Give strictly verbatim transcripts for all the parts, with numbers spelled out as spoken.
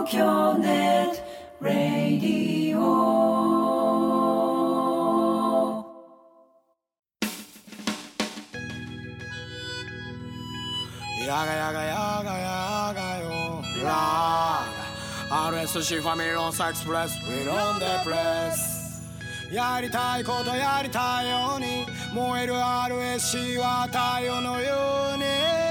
京ネットラディオ。 やがやがやがやがよラー アールエスシー ファミリーロンサエクスプレス We on the press やりたいことやりたいように燃える アールエスシー は太陽のように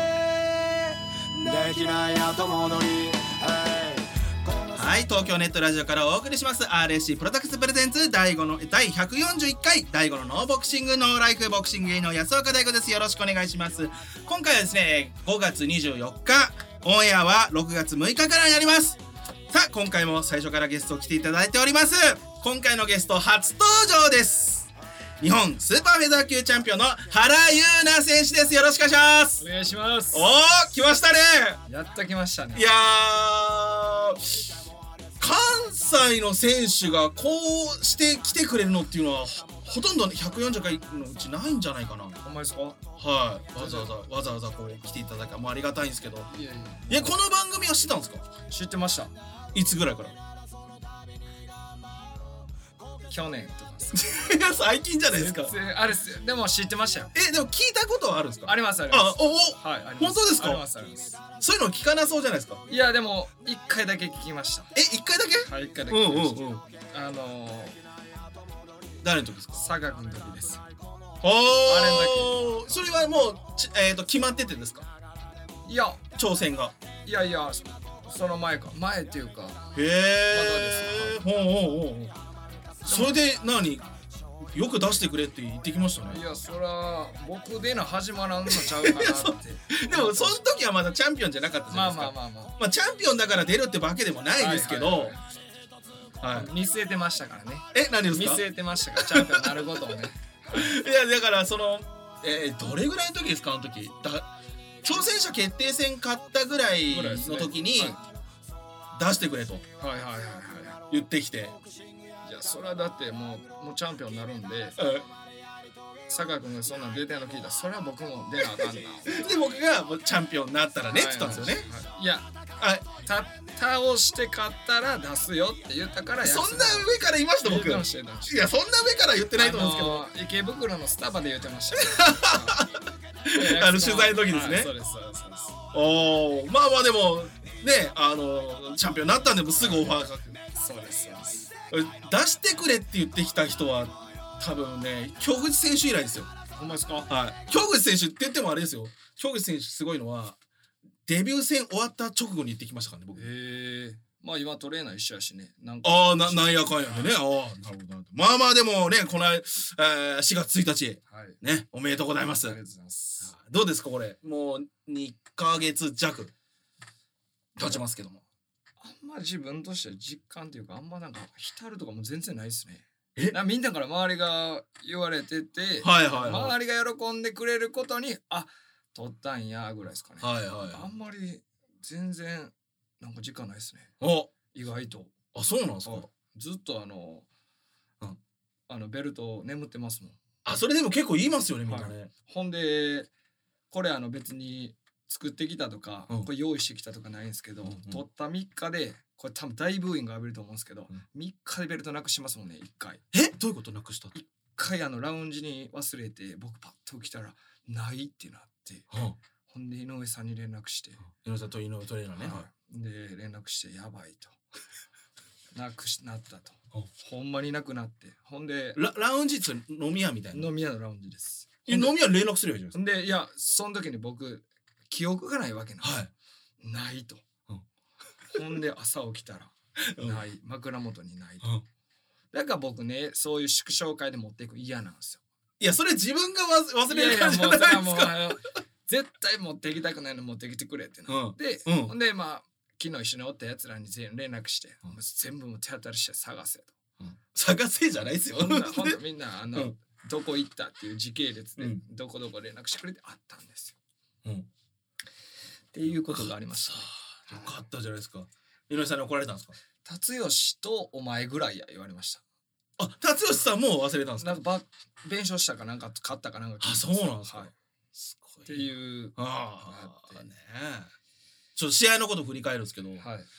できない後戻り。 はい、東京ネットラジオからお送りします アールエスシー プロダクツプレゼンツ第5の第ひゃくよんじゅういっかい第5のノーボクシングノーライフボクシング芸の安岡大吾です。よろしくお願いします。今回はですねごがつにじゅうよっか、オンエアはろくがつむいかからになります。さあ今回も最初からゲスト来ていただいております。今回のゲスト初登場です。日本スーパーフェザー級チャンピオンの原優奈選手です。よろしくお願いします。 お願いします。 おー来ましたね。 やっと来ましたね。 いやー関西の選手がこうして来てくれるのっていうのはほとんどひゃくよんじゅっかいのうちないんじゃないかな。 ほんまですか？ はい、わざわざわざわざこう来ていただきもうありがたいんですけど、 いやいやいやこの番組は知ってたんですか？ 知ってました。 いつぐらいから？ 去年とかです。 いや最近じゃないですか。 全然あれですよ。でも知ってましたよ。 えでも聞いたことはあるんですか？ ありますあります。 あおお、 はいあります。 本当ですか？ ありますあります。 そういうの聞かなそうじゃないですか。 いやでも一回だけ聞きました。 え一回だけ？ はい一回だけうん聞きました。 うんうん。 あのー、 誰の時ですか？ 佐賀君の時です。 おーあれだけ。それはもうちえっ、ー、と決まっててですか？ いや挑戦が。 いやいやその前か前っていうか。 へえ。ほうほうほうほう。それで何よく出してくれって言ってきましたね。 いやそら僕での始まらんのちゃうかなって。 でもその時はまだチャンピオンじゃなかったじゃないですか。 まあまあまあまあ。 まあチャンピオンだから出るってわけでもないですけど、はいいははいはい、見据えてましたからね。 え何ですか？ 見据えてましたからチャンピオンになることをね。 いやだからその、えー、どれぐらいの時ですか？あの時だ挑戦者決定戦勝ったぐらいの時に、ねはい、出してくれとはいはいはいはい言ってきて。 いやそれはだってもうもうチャンピオンになるんで、佐賀君がそんなん出てんの聞いたらそれは僕も出なあかんな。で僕がもうチャンピオンになったらねって言ったんですよね。 いやはいた倒して勝ったら出すよって言ったから。 そんな上から言いました僕。いやそんな上から言ってないと思うんですけど、 あの池袋のスタバで言ってました。 あの取材の時ですね。 そうですそうですそうです。 おおまあまあでもねあのチャンピオンになったんでもすぐオファーが。 そうですそうです。 出してくれって言ってきた人は多分ね京口選手以来ですよ。 ほんまですか？ はい京口選手って言ってもあれですよ。京口選手すごいのはデビュー戦終わった直後に言ってきましたからね僕。 へえ。まあ今トレーナー一緒やしね。なんかああななんやかんやでね。ああなるほど。まあまあでもねこの、えー、しがつついたち、はい、ねおめでとうございます。 ありがとうございます。 どうですかこれもうにかげつ弱経ちますけども。 あんま自分としては実感っていうかあんまなんか浸るとかも全然ないですね。 えなみんなから周りが言われてて、 はいはいはい、 周りが喜んでくれることにあ取ったんやぐらいですかね。 はいはい、 あんまり全然なんか実感ないですね。 お意外と。 あそうなんですか。 ずっとあの、うん、あのベルト眠ってますもん。 あそれでも結構言いますよねみんなね、 はい、ほんでこれあの別に作ってきたとか、うん、これ用意してきたとかないんですけど、うんうん、取ったみっかでこれ多分大ブーイング浴びると思うんですけど、うん、みっかでベルトなくしますもんねいっかい。 えどういうことなくした？ いっかいあのラウンジに忘れて僕パッと起きたらないってなって、うん、ほんで井上さんに連絡して、 うん、井上さんと井上トレーナーね、はい、で連絡してやばいとなくしなったと、うん、ほんまになくなってほんでラ, ラウンジって飲み屋みたいな。 飲み屋のラウンジです。 飲み屋連絡すればいいじゃないですか。 でいやその時に僕記憶がないわけなんです、はい、ないと、うん、ほんで朝起きたらない、うん、枕元にないと、うん、だから僕ねそういう祝勝会で持っていく嫌なんですよ。 いやそれ自分が忘れる感じじゃないですか。いやいやもうそれはもう絶対持っていきたくないの持ってきてくれってなって、うん、ほんでまあ昨日一緒におったやつらに全員連絡して、うん、全部も手当たりして探せと、 うん、探せじゃないですよ。ほんとみんなあの、うん、どこ行ったっていう時系列で、うん、どこどこ連絡してくれてあったんですよ、うん、っていうことがありましたね。 よかったじゃないですか。井上さんに怒られたんですか？ 辰吉とお前ぐらいや言われました。 あ、辰吉さんも忘れたんですか？ なんか弁償したかなんか勝ったかなんか。 あ、そうなんですか。はい、 すごいっていうああね。ちょっと試合のこと振り返るんですけど、はい、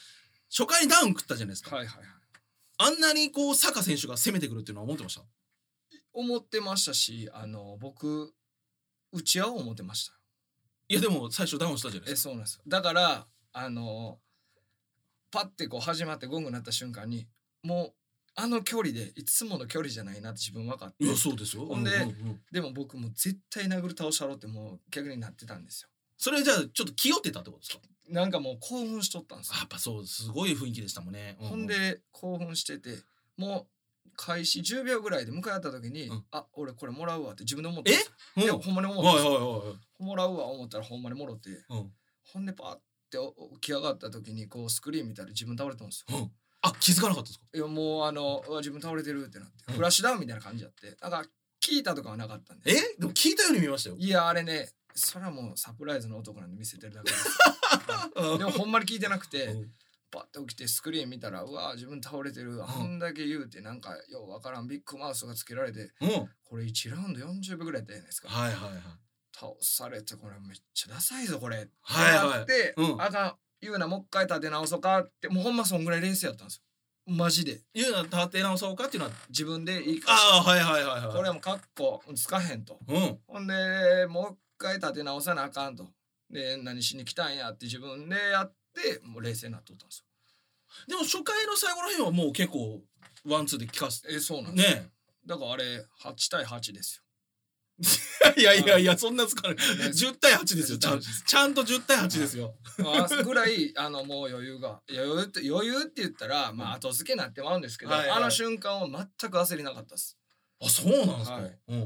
初回にダウン食ったじゃないですか、 はいはいはい。 あんなにこう坂選手が攻めてくるっていうのは思ってました？ 思ってましたし、あの僕打ち合おう思ってました。 いやでも最初ダウンしたじゃないえ、 ですか。 そうなんですよ。だからあのパッてこう始まってゴング鳴った瞬間にもうあの距離でいつもの距離じゃないなって自分分かって、 いやそうですよ。 ほんで、 うんうんうん、 でも僕も絶対殴る倒したろってもう逆になってたんですよ。 それじゃあちょっと気負ってたってことですか？ なんかもう興奮しとったんですよ。 やっぱそうすごい雰囲気でしたもんね、うんうん、 ほんで興奮しててもう開始じゅうびょうぐらいで向かい合った時に、うん、あ俺これもらうわって自分で思って、え、うん、いやほんまに思ったんですよ、はいはいはいはい、もらうわ思ったらほんまにもろって、うん、ほんでパーって起き上がった時にこうスクリーン見たら自分倒れてたんですよ、うん、 あ気づかなかったですか？ いやもうあの自分倒れてるってなって、うん、フラッシュダウンみたいな感じやってなんか聞いたとかはなかったんで。 えでも聞いたように見ましたよ。 いやあれねそれはもうサプライズの男なんで見せてるだけですでもほんまに聞いてなくて、うん、パッて起きてスクリーン見たらうわ自分倒れてる、うん、あんだけ言うてなんかようわからんビッグマウスがつけられて、うん、これいちラウンドよんじゅうびょうぐらいやったじゃないですか。はいはいはい。倒されてこれめっちゃダサいぞこれ。はいはい。で、うん、あかん言うなもう一回立て直そうかってもうほんまそんぐらい冷静やったんですよ。マジで言うな立て直そうかっていうのは自分で言い返して、ああはいはいはいはい、 これはもうカッコつかへんと、うん、ほんでもう一回立て直さなあかんとで何しに来たんやって自分でやってもう冷静になっとったんですよ。 でも初回の最後の辺はもう結構ワンツーで聞かせてえそうなんですね。 だからあれはちたいはちですよいやいやいやそんなつかないじゅうたいはちですよ。ちゃんちゃんとじゅうたいはちですよぐらいあのもう余裕が余裕って余裕って言ったらまあ後付けになってまうんですけど、はいはい、あの瞬間は全く焦りなかったです。 あそうなんですか、はいうん、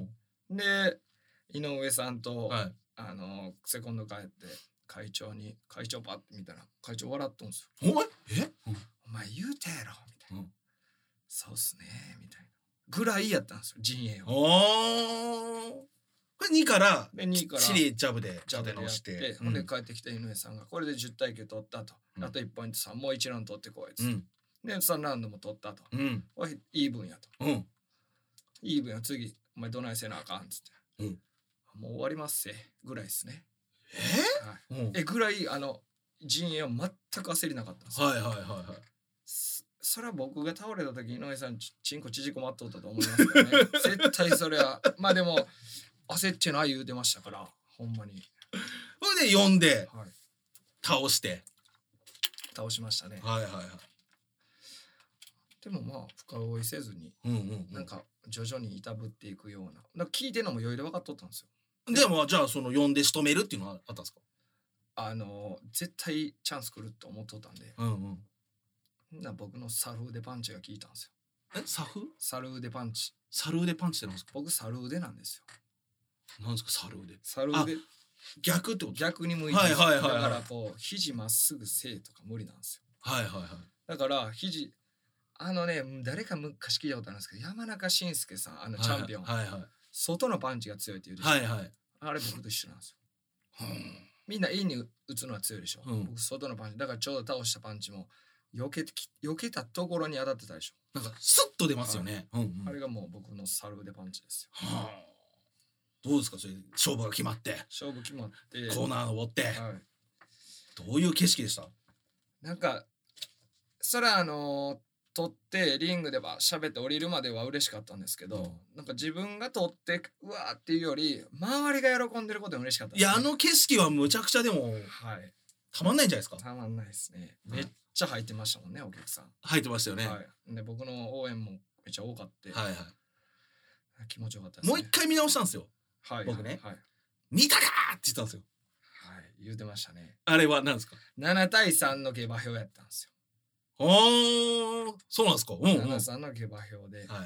で井上さんと、はい、あのセコンド帰って会長に会長パッて見たら会長笑っとんですよ。 お前え、うん、 お前言うてやろみたいな、うん、そうっすねみたいなぐらいやったんですよ陣営を。 おこれにからでにからチリジャブで立て直して、 ほんで帰ってきた井上さんがこれでじゅったいきゅう取ったと、うん、あといちポイントさんもういちラウンド取ってこいつ、うん、でさんラウンドも取ったと、うん、イーブンやと、うん、イーブンや次お前どないせなあかんっつって、うん、もう終わりますせぐらいですね。 えーはいうん、 えぐらいあの陣営は全く焦りなかったんですよ。 はいはいはいはい。 それは僕が倒れた時井上さんちチンコ縮こまっとったと思いますけどね絶対それはまあでも焦っちゃない言うてましたからほんまに。 それで呼んで、はい、倒して倒しましたね。 はいはいはい。 でもまあ深追いせずに、うんうんうん、なんか徐々にいたぶっていくようななんか聞いてるのも余裕で分かっとったんですよ。 でもじゃあその呼んで仕留めるっていうのはあったんですか？ あの絶対チャンス来ると思っとったんで、うんうん、な僕のサルーデパンチが効いたんですよ。 えサフ？ サルーデパンチ。 サルーデパンチってなんですか？ 僕サルーデなんですよ。なんですかサルーデ？ サルーデ逆ってこと？ 逆に向いてる、 はいはいはいはい、 だからこう肘まっすぐせえとか無理なんですよ。 はいはいはい。 だから肘あのね誰か昔聞いたことあるんですけど山中伸介さんあのチャンピオン、はいはいはい、外のパンチが強いって言うでしょ、はいはい、あれ僕と一緒なんですよ。みんなインに打つのは強いでしょ、うん、僕外のパンチだからちょうど倒したパンチも避けて避けたところに当たってたでしょ。 なんかスッと出ますよね、はいうんうん、 あれがもう僕のサルーデパンチですよ、はあ、 どうですかそれ勝負が決まって勝負決まってコーナー登って、はい、どういう景色でした？ なんかそれはあのー取ってリングでは喋って降りるまでは嬉しかったんですけど、うん、なんか自分が取ってうわーっていうより周りが喜んでることが嬉しかったです、ね、 いやあの景色はむちゃくちゃでも、はい、たまんないんじゃないですか？ たまんないですね。めっちゃ入ってましたもんねお客さん。 入ってましたよね、 はい、で僕の応援もめっちゃ多かった、はいはい、気持ちよかったです、ね、 もう一回見直したんですよ、はい、僕ね、はい、見たかーって言ったんですよ。 はい言ってましたね。 あれは何ですか？ ななたいさんの下馬評やったんですよ。 あーそうなんですか。うんうん、 ななさんの下馬評で、はい、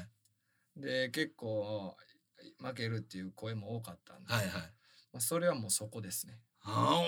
で結構負けるっていう声も多かったんで、はいはいまあ、それはもうそこですね。あ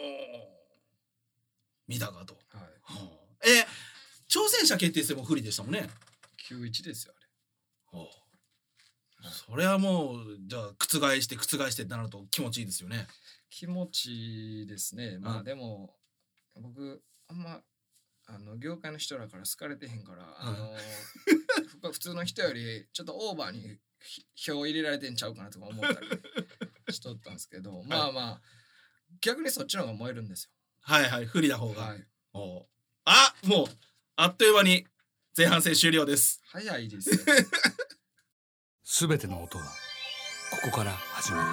見たかと、はいはあ、え挑戦者決定戦も不利でしたもんね。 きゅういちですよあれ、はあはい、それはもうじゃあ覆して覆してってなると気持ちいいですよね。 気持ちいいですね。まあでも僕あんまあの業界の人らから好かれてへんから、あのー、普通の人よりちょっとオーバーに票入れられてんちゃうかなとか思ったりしとったんですけど、はい、まあまあ逆にそっちの方が燃えるんですよ。 はいはい不利な方が、はい、おあもうあっという間に前半戦終了です。 早いですよ。 すべての音はここから始まる。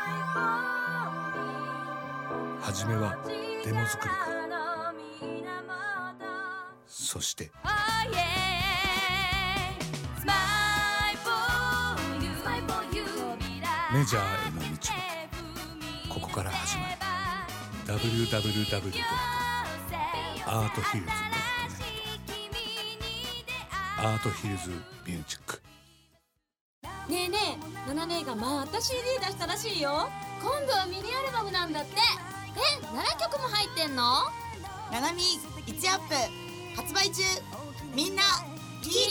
初めはデモ作りから、そしてメジャーへの道はここから始まる。 ダブリューダブリューダブリュー ドットアートヒルズ ドットネット アートヒルズミュージック。 ねえねえ、ナナ姉がまた シーディー 出したらしいよ。今度はミニアルバムなんだって。え、ななきょくも入ってんの？ ナナミいちアップ発売中。みんな聞いてね。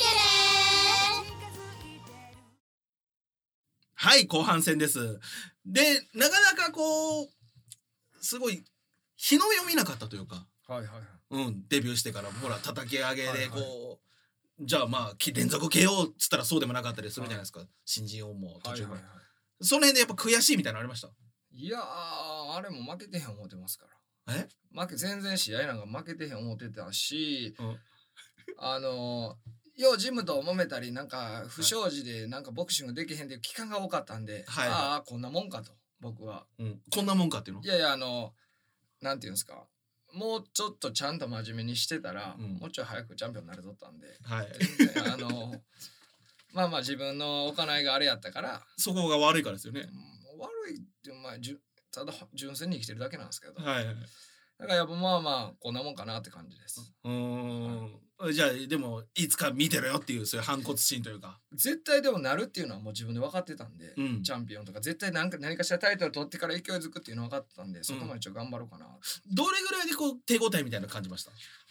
はい、後半戦です。で、なかなかこうすごい日の目を見なかったというか、 はいはいはい、 うん、デビューしてからほら叩き上げでこう、はいはい、じゃあまあ連続 ケーオー っつったらそうでもなかったりするじゃないですか、はい、新人王も途中から、はいはいはい、その辺でやっぱ悔しいみたいなのありました？ いやー、あれも負けてへん思ってますから。 え負け全然試合なんか負けてへん思ってたし、うん、あのようジムと揉めたりなんか不祥事でなんかボクシングできへんっていう期間が多かったんで、はい、ああこんなもんかと僕は、 うん、こんなもんかっていうの？ いやいや、あのなんていうんですか、もうちょっとちゃんと真面目にしてたら、うん、もうちょい早くチャンピオンになれとったんで、はい、あのまあまあ自分の行いがあれやったからそこが悪いからですよね、 うん、悪いってまあじゅただ純粋に生きてるだけなんですけど、 はいはい、 だからやっぱまあまあこんなもんかなって感じです。 うーん、はい、じゃあでもいつか見てろよっていうそういう反骨心というか、 絶対でもなるっていうのはもう自分で分かってたんで、うん、チャンピオンとか絶対何か何かしらタイトル取ってから勢いづくっていうの分かってたんで、そこまでちょっと頑張ろうかな、うん、 どれぐらいでこう手応えみたいな感じました？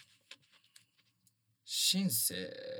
シンセ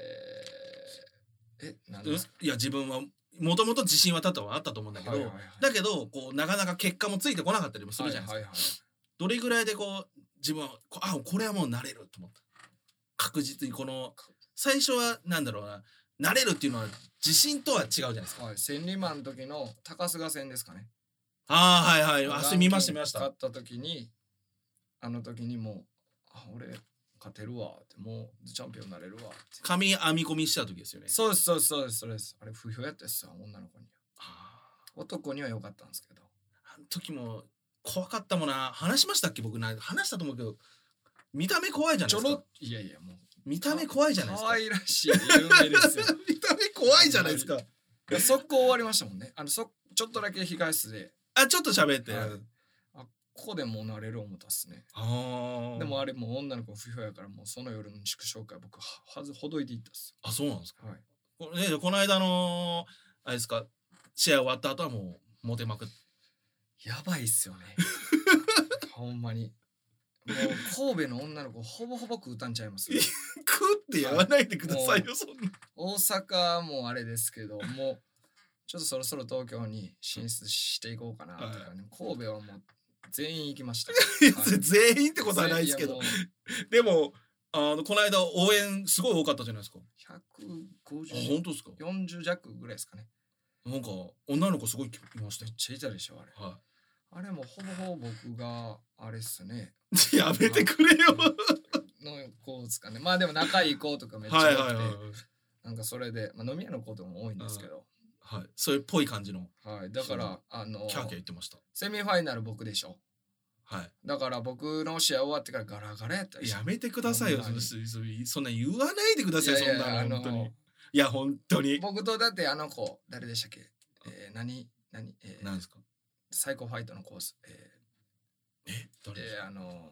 え何ですか？ いや自分はもともと自信は多々あったと思うんだけど、はいはいはい、だけどこうなかなか結果もついてこなかったりもするじゃないですか、はいはいはい、どれぐらいでこう自分はあこれはもうなれると思った？確実にこの最初はなんだろうな、なれるっていうのは自信とは違うじゃないですか、 はい、千里馬の時の高須賀戦ですかね。 ああはいはい、あ見ました見ました。 勝った時にあの時にもうあ俺勝てるわって、もうチャンピオンになれるわって髪編み込みした時ですよね。 そうですそうですそうですそうです。あれ不評やったっすわ、女の子には。男には良かったんですけど、 あの時も怖かったもんな。話しましたっけ？僕な話したと思うけど、見た目怖いじゃないですか。ちょろいやいやもう見た目怖いじゃないですか。 可愛らしい有名ですよ。 見た目怖いじゃないですか。 いや速攻終わりましたもんね。あのそちょっとだけ控室であちょっと喋って、はい、 あここでもうなれる思ったっすね。あでもあれもう女の子不評やからもうその夜の祝勝会僕はずほどいていったっす。 あそうなんですか。 はい。 これねこの間のあれですか、試合終わった後はもうモテまくっやばいっすよね。ほんまに。もう神戸の女の子ほぼほぼ食うたんちゃいます。 食ってやらないでくださいよそんな。 大阪もあれですけど、もうちょっとそろそろ東京に進出していこうかなとかね、はい、神戸はもう全員行きました。 はい、全員ってことはないですけど、でもあのこの間応援すごい多かったじゃないですか。 ひゃくごじゅう、 本当ですか？ よんじゅう弱ぐらいですかね。 なんか女の子すごいいました。 めっちゃいたでしょあれ。はい。あれもほぼほぼ僕があれっすね。 やめてくれよ。 の子ですかね。まあでも仲いい子とかめっちゃ多くて、はいはいはい、なんかそれで、まあ、飲み屋の子とかも多いんですけど、 はい、そういうっぽい感じの。 はい。だからあのキャーキャー言ってました。 セミファイナル僕でしょ。はい。だから僕の試合終わってからガラガラやったり。 やめてくださいよ。そんな言わないでください。いやいやそんなの本当に。いや本当に。 僕とだってあの子誰でしたっけ？えー、何何えー、 何ですか？ サイコファイトのコース。えー、え誰ですか？ えー、あの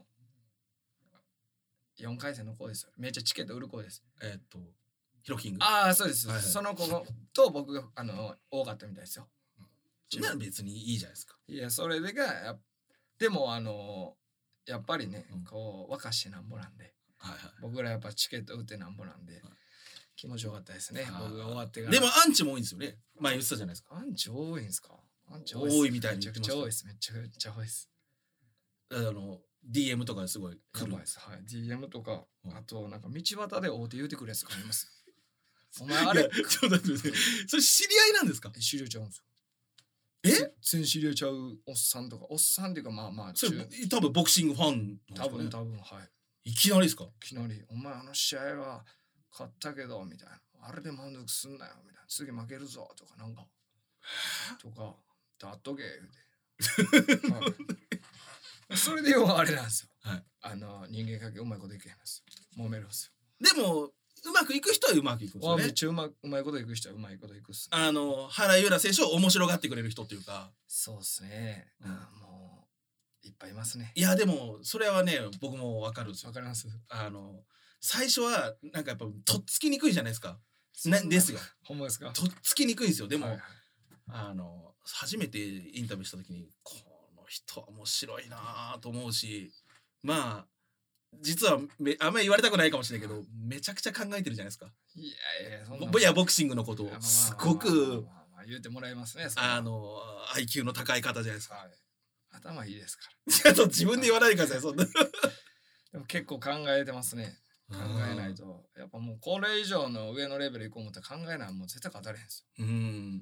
よんかい戦の子ですよ。めっちゃチケット売る子です。 えー、っとヒロキング。 ああそうです、はいはい。その子と僕があの多かったみたいですよ。 な別にいいじゃないですか。 いやそれでがやでもあのやっぱりね、うん、こう若してなんぼなんで、はいはい、僕らやっぱチケット売ってなんぼなんで、はい、気持ちよかったですね。僕が終わってから。 でもアンチも多いんですよね。前言ってたじゃないですか。 アンチ多いんですか？アンチ多いみたいに言ってました。 めちゃくちゃ多いです。めちゃくちゃ多いです。 あの ディーエム とかすごい来る。はい、ディーエム とか、うん、あとなんか道端で大手言うてくるやつがあります。お前あれちょっと待って、それ知り合いなんですか？ 知り合いちゃうんですよ。 え？ 全知り合いちゃうおっさんとか、おっさんっていうかまあまあそれ多分ボクシングファン多分多分はい。 いきなりですか？ いきなり「お前あの試合は勝ったけど」みたいな「あれで満足すんなよ」みたいな「次負けるぞ」とかなんかとか「だっとけ」言うて、はい、それで要はあれなんですよ、 はい、 あの人間関係うまいこといけへんですよ、揉めるんですよ。でもうまくいく人はうまくいくんですよね。 めっちゃうまうまいこといく人はうまいこといくっす、ね、 あの原由良選手を面白がってくれる人っていうか。 そうですね、うん、もういっぱいいますね。 いやでもそれはね僕も分かるんですよ。 分かります。 あの最初はなんかやっぱとっつきにくいじゃないですか。なんですよ。 ほんまですか？ とっつきにくいんですよ。でも、はいはい、あの初めてインタビューした時にこの人は面白いなと思うし、まあ実はめあんまり言われたくないかもしれないけど、めちゃくちゃ考えてるじゃないですか。 いやいやそんな。 いやボクシングのことをすごく言ってもらいますね。 あの アイキュー の高い方じゃないですか。はい、 頭いいですから。 ちょっと自分で言わないでください。そんな。 でも結構考えてますね。考えないとやっぱもうこれ以上の上のレベルいこう思ったら考えないもう絶対語れへんすよ。うん。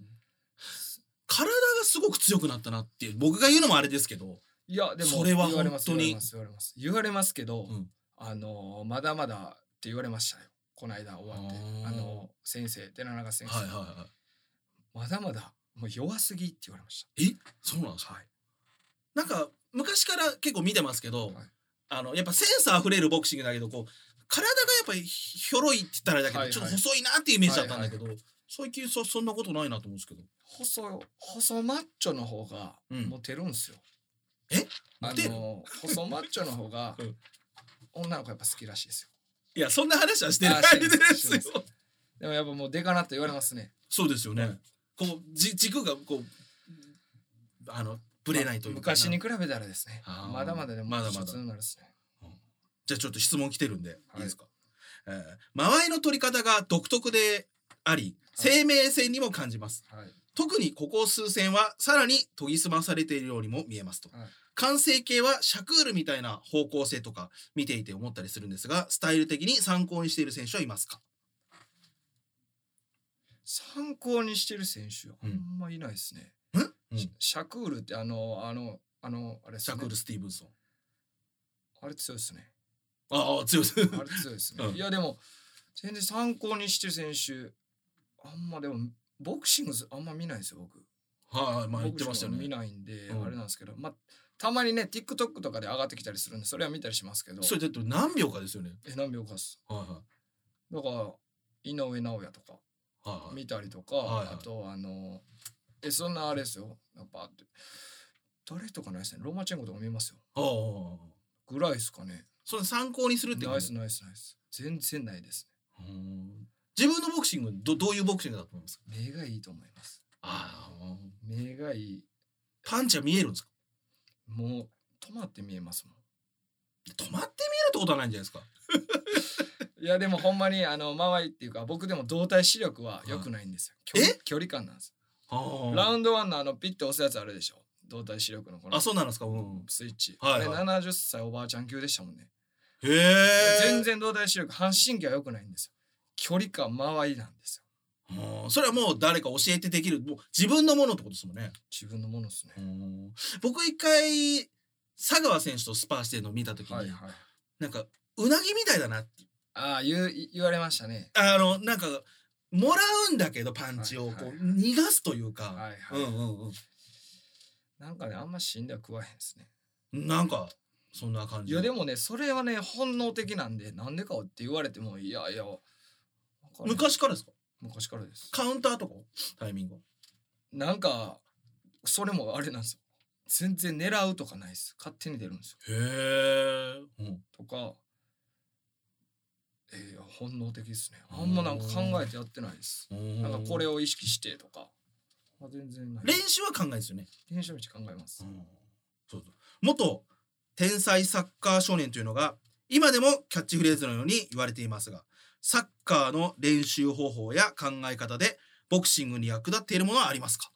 体がすごく強くなったなって僕が言うのもあれですけど。 いやでもそれは本当に言われます言われます言われますけど、うん、あのまだまだって言われましたよ。この間終わってあの先生寺中先生、はいはいはい、まだまだもう弱すぎって言われました。 えそうなんですか？はい、なんか昔から結構見てますけど、はい、あのやっぱセンスあふれるボクシングだけどこう体がやっぱりひょろいって言ったらだけど、はいはい、ちょっと細いなっていうイメージだったんだけど、はいはい、最近 そ, そんなことないなと思うんですけど細細マッチョの方がモテるんですよ。 うん、えあの細マッチョの方が女の子やっぱ好きらしいですよ。 いやそんな話はしてないですよ。 でもやっぱもうでかなって言われますね。 そうですよね。こうじ軸がこうあのぶれないというか、 まあ、昔に比べたらですねまだまだでもまだまだ普通になるですね。 じゃあちょっと質問来てるんで、はい、いいですか？えー、間合いの取り方が独特であり、生命線にも感じます、はい、特にここ数戦はさらに研ぎ澄まされているようにも見えますと、はい、完成形はシャクールみたいな方向性とか見ていて思ったりするんですが、スタイル的に参考にしている選手はいますか？ 参考にしてる選手あんまいないですね、 うんうん、 シャクールってあのあのあのあれですね、 シャクール・スティーブンソンあれ強いですね。 ああ強いですあれ強いですね、うん、いやでも全然参考にしてる選手あんまでもボクシングあんま見ないですよ僕。 はい、はい、まあ言ってましたよね。 見ないんで、うん、あれなんですけど、まあたまにね TikTok とかで上がってきたりするんでそれは見たりしますけど。 それだって何秒かですよね。 え何秒かっす。 はいはい。 だから井上尚弥とか見たりとか、はいはい、あとあのえそんなあれですよ。やっぱ誰とかないですね。ロマチェンコとか見えますよ。ああぐらいですかね。 それ参考にするってこと？ ナイスナイスナイス。全然ないですね。 うん自分のボクシング ど, どういうボクシングだと思いますか？ 目がいいと思います。 ああ目がいい。 パンチは見えるんですか？ もう止まって見えますもん。 止まって見えるってことはないんじゃないですか？ いやでもほんまにあの間合いっていうか僕でも動体視力は良くないんですよ。距離, 距離感なんです。ラウンドワンのあのピッと押すやつあるでしょ。動体視力のこのあそうなんですか、うん、 スイッチ、 はいはい、 あれななじゅっさいおばあちゃん級でしたもんね。 へえ。 全然動体視力半神経は良くないんですよ。距離感間合いなんですよ。それはもう誰か教えてできるもう自分のものってことですもんね。 自分のものですね。 僕一回佐川選手とスパーしてるのを見た時に、はいはい、なんかうなぎみたいだなってああ 言, 言われましたね。 あのなんかもらうんだけどパンチをこう、はいはい、逃がすというか、はいはい、うんうんうんなんかねあんま死んでは食わへんですね。 なんかそんな感じ。 いやでもねそれはね本能的なんでなんでかって言われてもいやいや昔からですか？ 昔からです。 カウンターとかタイミングなんかそれもあれなんですよ。全然狙うとかないです。勝手に出るんですよ。 へえ、 うん、とかえー、本能的ですね。あんまなんか考えてやってないです。なんかこれを意識してとか全然ない。 練習は考えですよね。 練習はめっちゃ考えます。 うんそうそう元天才サッカー少年というのが今でもキャッチフレーズのように言われていますが、サッカーの練習方法や考え方でボクシングに役立っているものはありますか？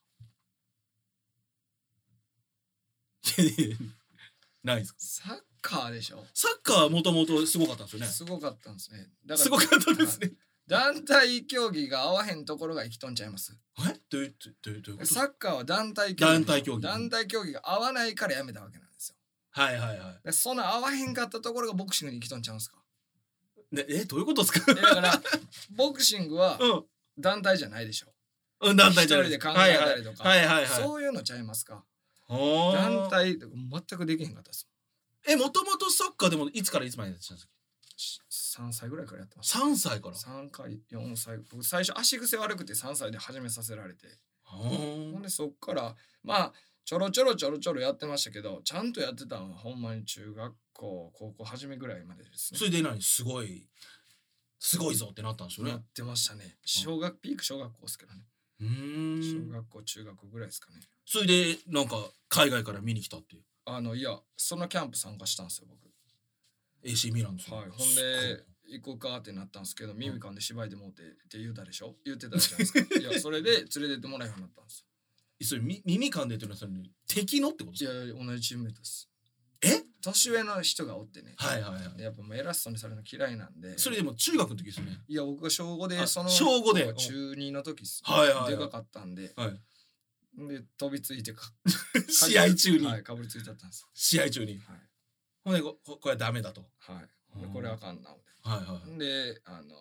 ないですか？ サッカーでしょ。 サッカーはもともとすごかったんですよね。 すごかったんですね。 だからすごかったですね。 団体競技が合わへんところが生きとんちゃいます。 えどういうどういうこと？ サッカーは団体競技。 団体競技。 団体競技が合わないからやめたわけなんですよ。 はいはいはでその合わへんかったところがボクシングに生きとんちゃうんすか。 い。でえどういうことですか？ えだからボクシングはうん団体じゃないでしょ。 うん団体じゃない一人で考えたりとかはいはいはいはいはい。 そういうのちゃいますか。 ほー団体とか全くできへんかったです。 えもともとサッカーでもいつからいつまでやってたんですか？ さんさいぐらいからやってました。 さんさいから。 さんかいよんさい。僕最初足癖悪くてさんさいで始めさせられて、 ほほーんでそっからまあちょろちょろちょろちょろやってましたけど、ちゃんとやってたのはほんまに中学校高校初めぐらいまでですね。 それで何すごいすごいぞってなったんですよねやってましたね。小学ピーク小学校ですけどね。 うーん小学校中学校ぐらいですかね。 それでなんか海外から見に来たっていうあのいやそのキャンプ参加したんですよ僕。 エーシー ミランですよはい、ほんで行こうかってなったんですけど、耳かんで芝居でもうてって言うたでしょ言ってたじゃないですか。いやそれで連れてってもらえるようになったんですそれみ耳かんでっていうのはそれ敵のってことですか？ よ。いやいや同じチームメイトです。 え年上の人がおってね、 はいはいはい。 やっぱもう偉そうにされるの嫌いなんで。 それでも中学の時ですよね。 いや僕が小ごであその小五で中にの時っす、 はいはいはいでかかったんで、 はい。 で飛びついてか試合中に、 はいかぶりついちゃったんです。 試合中に。 はいほんでこここれはダメだと。 はいでこれあかんな思ってはいはいはい。 であの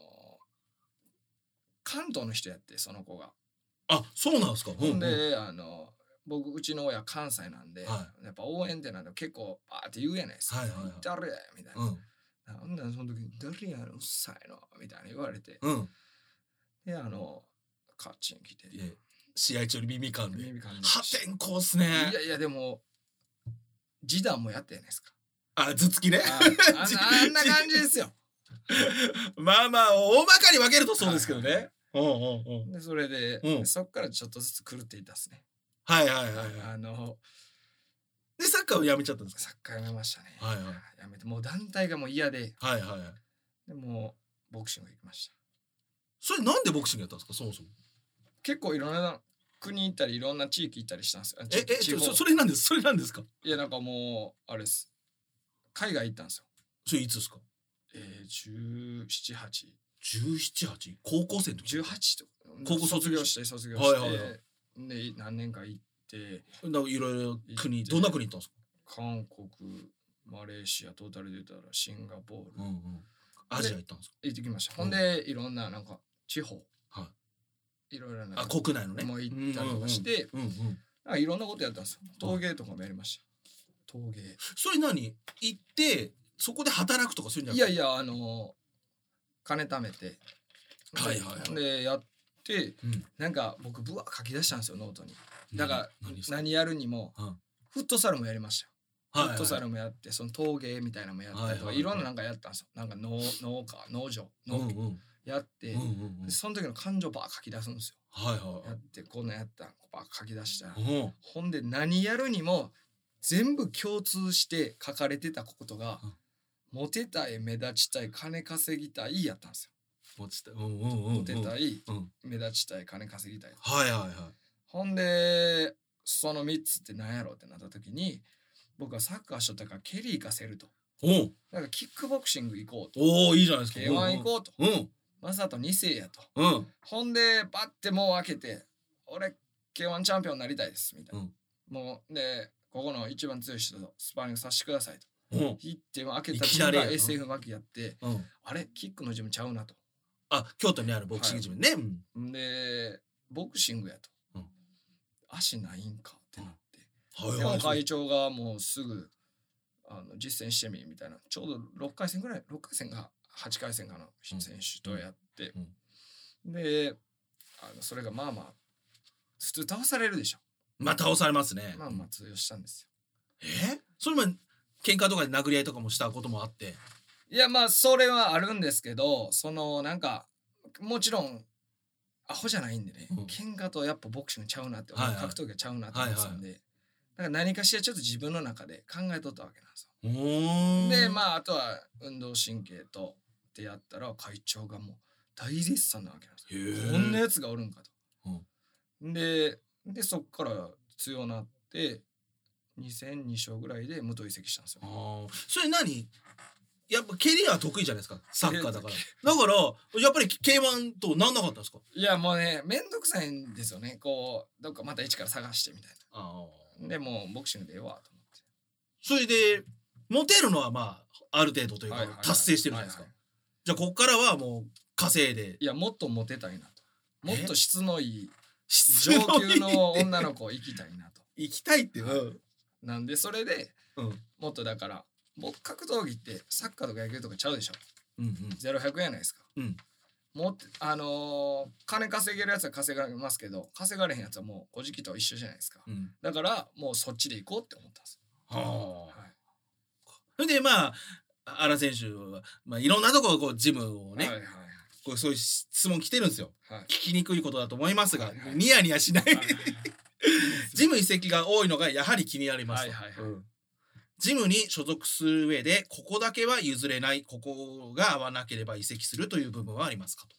関東の人やってその子が、 あそうなんですか。 ほんで、 うあの僕うちの親関西なんで、 はやっぱ応援ってなんで結構バーって言うやないですか、 はいはいはい誰やみたいな、 うんほんならその時に誰やろうっさいのみたいな言われて、 うん。 であのカッチン来ていえ試合中に耳かんで。 耳かんで破天荒っすね。 いやいやでも示談もやったやないですか。 あ頭突きね。 ああんなあんな感じですよ。 まあまあ大まかに分けるとそうですけどはいはね。うんうんうん。 でそれで、 うんそっからちょっとずつ狂っていったっすね。 はいはいはいはい。 あのでサッカーをやめちゃったんですか？ サッカーやめましたね。 はいはいやめてもう団体がもう嫌で、 はいはいはい。 でもうボクシング行きました。 それなんでボクシングやったんですかそもそも。 結構いろんな国行ったりいろんな地域行ったりしたんですよ。 ええ地方そそれなんですそれなんですか？ いやなんかもうあれです。海外行ったんですよ。 それいつですか？ えー、じゅうなな、はち、 じゅうなな、はち高校生の時。 じゅうはちとか高校卒業卒業して卒業して、 はいはいはで何年か行ってなんかいろいろ国行ってどんな国行ったんですか？ 韓国、マレーシアトータルで言ったらシンガポール、 うんうん。アジア行ったんですか？ 行ってきました。 うんほんでいろんななんか地方はいろいろなあ国内のね。 もう行ったりとかして、 うんうんうんうん。 なんかいろんなことやったんですよ。陶芸とかもやりました。陶芸。 それ何行ってそこで働くとかするんじゃないいやいやあのー金貯めて、 はいはいはいでやってうん。 なんか僕ブワー書き出したんですよノートに。だから何ですか？ 何やるにもうんフットサルもやりましたよ。 はいはいフットサルもやってその陶芸みたいなのもやったりとか、 はいはいはいいろんななんかやったんですよ。なんか農農家農場うん農うんやって、 うんうんうん。 でその時の感情バー書き出すんですよ。 はいはやってこんなんやったんバー書き出したら、 いはい。うん。 ほんで何やるにも全部共通して書かれてたことが、 うんモテたい目立ちたい金稼ぎたいやったんですよ。 落ちた。うんうんうんうん。 モテたい、 うん。 目立ちたい金稼ぎたい。 はいはいはい。 ほんでそのみっつって何やろうってなった時に僕はサッカーしとったから蹴り行かせると。 おうだからキックボクシング行こうと。 おおいいじゃないですか。 ケーワン 行こうと。 うんまさとに世やと。 うんほんでバッてもう開けて俺 ケーワン チャンピオンになりたいですみたいな。 うんもうでここの一番強い人とスパーリングさせてくださいと。 うん行って開けたいきなりやなら エスエフ 巻きやってうん。 あれキックのジムちゃうなと。 あ京都にあるボクシングジムね。うんんでボクシングやと、 うん足ないんかってなって、 はいはい。 でも会長がもうすぐあの実践してみみたいなちょうどろっかい戦ぐらいろっかい戦がはちかい戦かの選手とやって、であのそれがまあまあ普通倒されるでしょ。 まあ倒されますね。 まあまあ通用したんですよ。 えそれも喧嘩とかで殴り合いとかもしたこともあって。 いやまあそれはあるんですけどそのなんかもちろんアホじゃないんでね、 うん喧嘩とやっぱボクシングちゃうなって、 はいはい格闘技はちゃうなって思ってたんで、だから何かしらちょっと自分の中で考えとったわけなんですよ。 おお。 でまああとは運動神経とってやったら会長がもう大絶賛なわけなんですよ。 へえ。 こんなやつがおるんかと。ででそっから強なってにせんに勝ぐらいで武藤移籍したんですよ。 ああ。それ何やっぱ蹴りは得意じゃないですかサッカーだからだからやっぱり ケーワン となんなかったんですか？ いやもうねめんどくさいんですよね。こうどっかまた一から探してみたいああな。でもうボクシングでええわと思って。 それでモテるのはまあある程度というかはいはいはい達成してるじゃないですか、 はいはいじゃあこっからはもう稼いでいやもっとモテたいなともっと質のいい質上のいい級の女の子行きたいなと行きたいっていう、 はいなんでそれでうんうんもっとだから僕格闘技ってサッカーとか野球とかちゃうでしょうんゼロひゃくやないですかうんもっあのー金稼げるやつは稼がれますけど稼がれへんやつはもうおじきと一緒じゃないですかうんだからもうそっちで行こうって思ったんですはあはいそれでまあ原選手は、まあ、いろんなとここうジムをね、 はいはいこうそういう質問来てるんですよはい聞きにくいことだと思いますが、 はいはいニヤニヤしないはいはいジム移籍が多いのがやはり気になりますと、 はいはいはいうんジムに所属する上でここだけは譲れないここが合わなければ移籍するという部分はありますかと、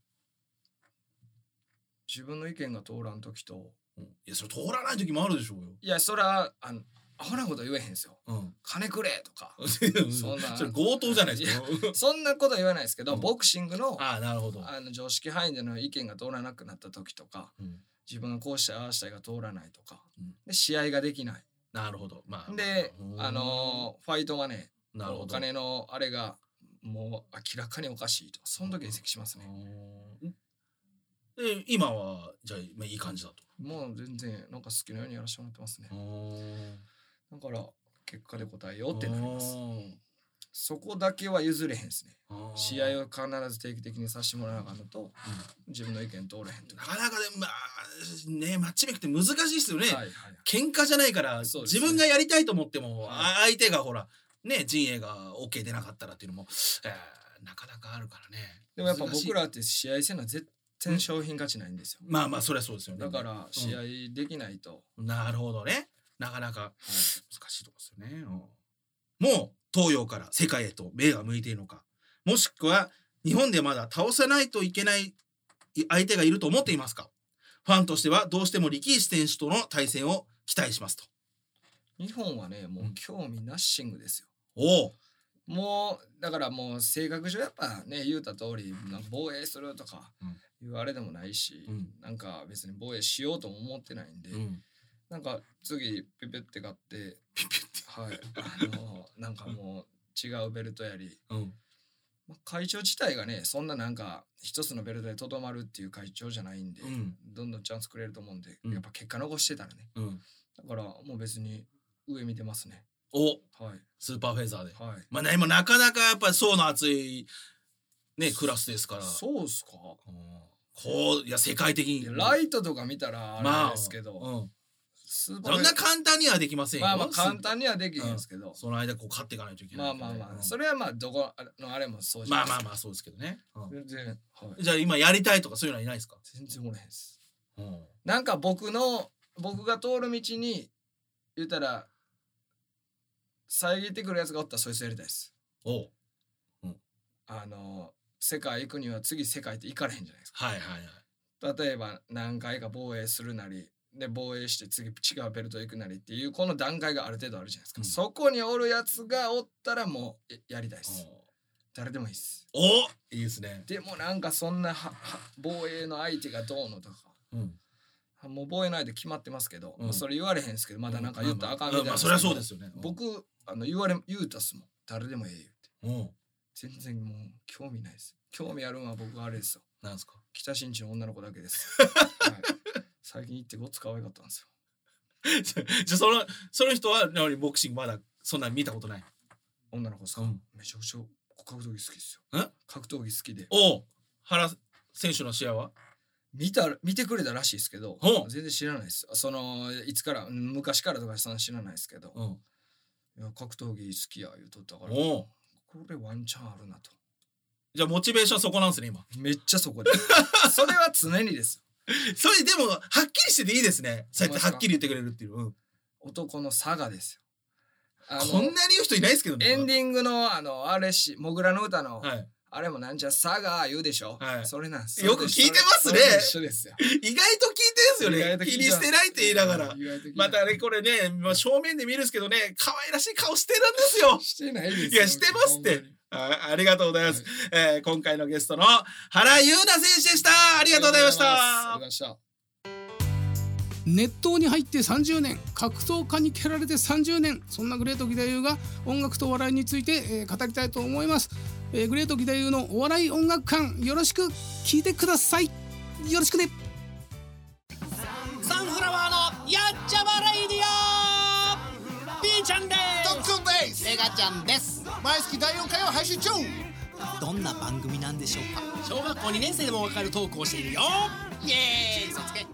自分の意見が通らん時とうんいやそれ通らない時もあるでしょうよ、 いやそれはあのアホなこと言えへんですようん、 金くれとかそんなそれ強盗じゃないですかそんなこと言わないですけど、 うんボクシングのああなるほど、 あの常識範囲での意見が通らなくなった時とかうん自分がこうしたいああしたいが通らないとか、 うんで試合ができないなるほどまあでまああのーファイトマネなるほどーお金のあれがもう明らかにおかしいとその時移籍しますね、 うんで今はじゃあ、まあ、いい感じだともう全然なんか好きなようにやらせてもらってますねうんだから結果で答えようってなりますそこだけは譲れへんですね試合を必ず定期的にさせてもらわなあかんのと、自分の意見通れへんとなかなかでまあねマッチメイクって難しいですよね、 はいはい喧嘩じゃないから、 そうですね自分がやりたいと思っても、 はいあ相手がほらね陣営が OK 出なかったらっていうのも、えーなかなかあるからねでもやっぱ難しい僕らって試合せな絶対商品価値ないんですよ、 まあまあそりゃそうですよねだから試合できないと、 なるほどねなかなか難しいとこですよね、うんもう東洋から世界へと目が向いているのかもしくは日本でまだ倒さないといけない相手がいると思っていますかファンとしてはどうしても力士選手との対戦を期待しますと日本はねもう興味ナッシングですよ、 おおもうだからもう性格上やっぱね言うた通りなんか防衛するとかいうあれでもないし、 うんなんか別に防衛しようとも思ってないんで、 うんなんか次ピピって買ってピピってはいあのなんかもう違うベルトやり、 うんまあ会長自体がねそんななんか一つのベルトでとどまるっていう会長じゃないんで、 うんどんどんチャンスくれると思うんで、 うんやっぱ結果残してたらねうんだからもう別に上見てますねおはいスーパーフェザーではいまあね今なかなかやっぱり層の厚いねクラスですからそうっすかうんこういや世界的にライトとか見たらあれですけど、 うんスーパーそんな簡単にはできませんよまあまあ簡単にはできへんですけど、 その間こう勝っていかないといけないまあまあまあ、 うんそれはまあどこのあれもそうじゃまないですかあまあまあそうですけどね、うん全然、はい、 じゃあ今やりたいとかそういうのはいないですか、 全然おれへんですうんなんか僕の僕が通る道に言ったら遮ってくるやつがおったらそいつやりたいですおうあの世界行くには次世界って行かれへんじゃないですかはいはいはい例えば何回か防衛するなりで防衛して次違うベルト行くなりっていうこの段階がある程度あるじゃないですか、 うんそこにおるやつがおったらもうややりたいです誰でもいいですおおいいですね、 でもなんかそんなはは防衛の相手がどうのとかうん、 もう防衛の相手決まってますけど、 うんまあそれ言われへんですけどまだなんか言ったらあかんみたいな、 まあそれはそうですよね、 僕あの言われ言うたっすもん誰でもええ言うてうん全然もう興味ないです興味あるのは僕はあれですよなんですか北新地の女の子だけです、はい、最近行ってごっつ可愛かったんですよじゃあそのその人はやはりボクシングまだそんなに見たことない女の子ですか、 うんめちゃくちゃ格闘技好きですえよ格闘技好きでおお原選手の試合は見た見てくれたらしいですけどほう全然知らないですそのいつからうん昔からとかそんな知らないですけど、 うんいや格闘技好きや言うとったからおおこれワンチャンあるなとじゃあモチベーションそこなんですね今めっちゃそこでそれは常にですそれでもはっきりしてていいですねそうやってはっきり言ってくれるっていう、うん男の差がですよあのこんなに言う人いないですけどねエンディングのあのあれしモグラの歌の、 はいあれもなんちゃ差が言うでしょ、 はいそれなんですよく聞いてますねそれと一緒ですよ意外と聞いてんすよ意外ね気と聞いてますにしてないって言いながら意外と聞いてすまたねこれね、まあ、正面で見るんですけどね可愛らしい顔してるんですよしてないですよいやしてますってほんまにあありがとうございます、えー今回のゲストの原優奈選手でしたありがとうございましたありがとうございました熱湯に入ってさんじゅうねん、格闘家に蹴られてさんじゅうねん、そんなグレート義太夫が音楽とお笑いについて、えー、語りたいと思います。えー、グレート義太夫のお笑い音楽館、よろしく聞いてください。よろしくね。 サンフラワーのやっちゃわレイディオ、 B ちゃんです。 特訓です。 メガちゃんです。 毎月だいよんかいを配信中。 どんな番組なんでしょうか。小学校にねん生でもわかるトークをしているよ。イエーイ、そつけ。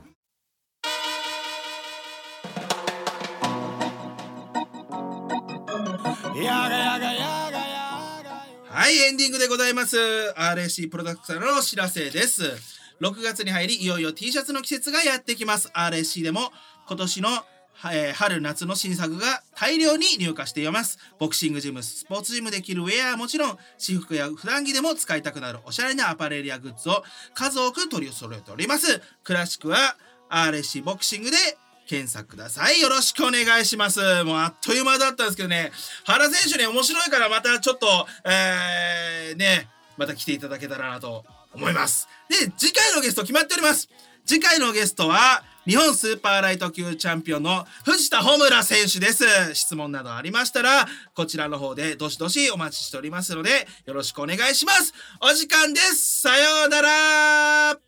やがやがやがやが。 はい、エンディングでございます。 アールエーシー プロダクツからのお知らせです。ろくがつに入り、いよいよ T シャツの季節がやってきます。 アールエーシー でも今年の、えー、春夏の新作が大量に入荷しています。ボクシングジム、スポーツジムで着るウェアはもちろん、私服や普段着でも使いたくなるおしゃれなアパレルやグッズを数多く取り揃えております。詳しくは アールエーシー ボクシングで検索ください。よろしくお願いします。もうあっという間だったんですけどね、原選手ね、面白いからまたちょっと、えー、ね、また来ていただけたらなと思います。で、次回のゲスト決まっております。次回のゲストは日本スーパーライト級チャンピオンの藤田穂村選手です。質問などありましたらこちらの方でどしどしお待ちしておりますので、よろしくお願いします。お時間です。さようなら。